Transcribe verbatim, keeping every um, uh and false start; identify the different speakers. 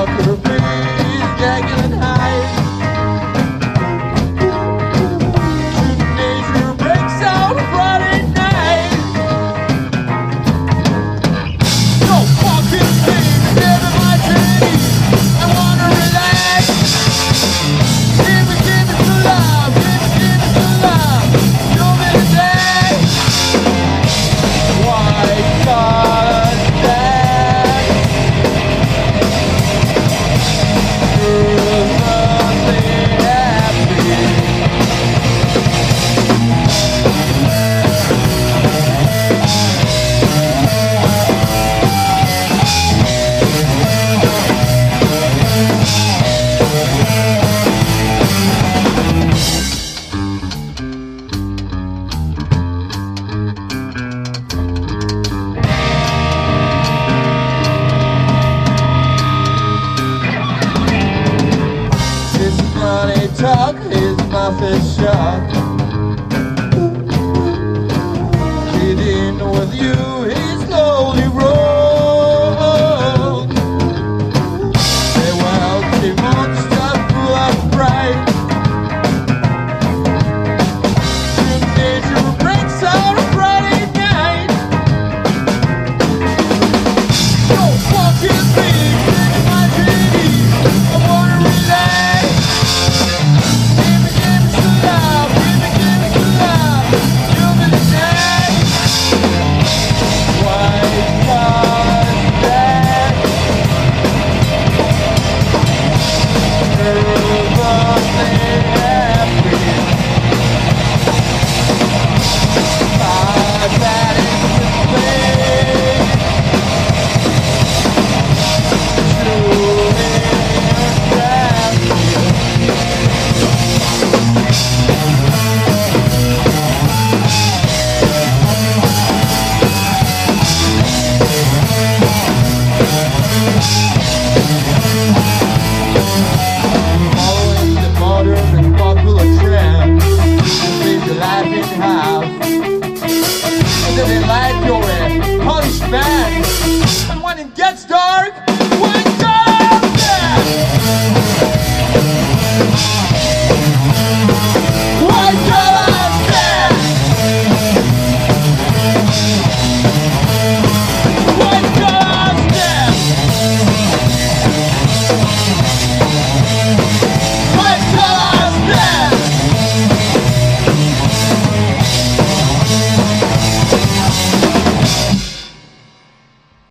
Speaker 1: Walker Freeze, Jekyll and Hyde. Human nature breaks out Friday night. No fucking pain, never my dream. I wanna relax. Give me, give me some love, give me, give me some love. Show me the day. White contact. There's nothing happy. This money talk, his mouth is shut.